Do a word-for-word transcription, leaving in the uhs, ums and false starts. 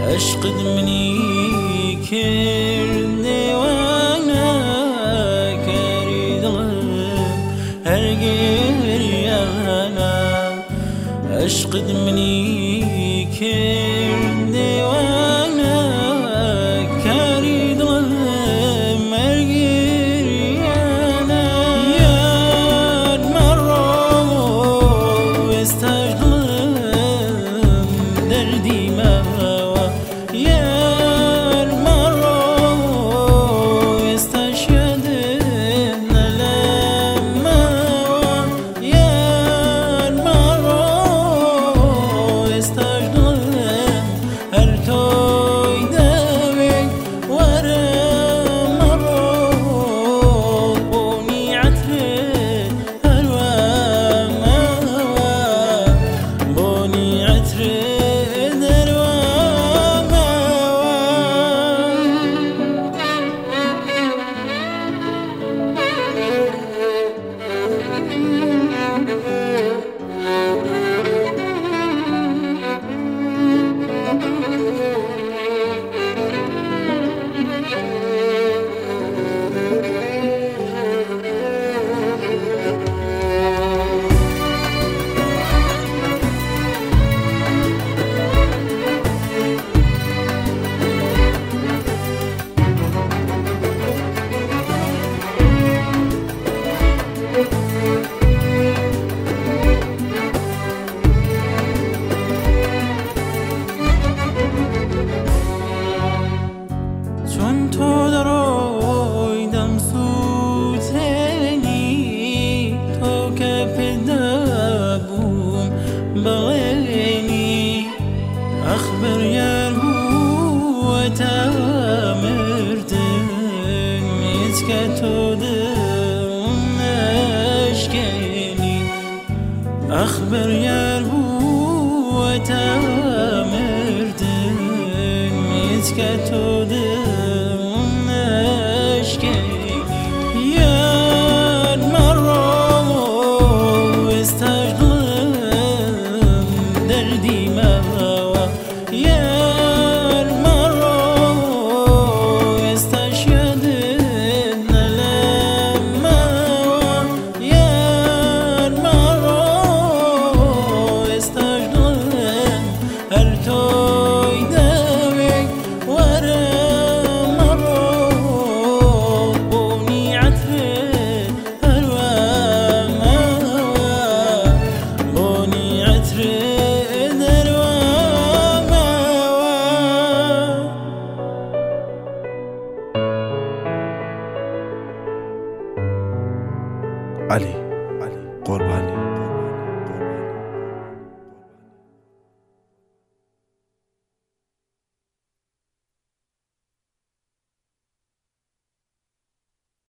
عشقت منی کردی وانا کاری دلم هرگریانا عشقت منی کردی وانا کاری دلم هرگریانا یاد مرا استجدلم دردی ما چون تو درویدم سوتنی تو که پیدا بوم بغینی اخبر یار بو تامردن میز که تو دم نشکنی اخبر یار بو تامردن میز که تو yeah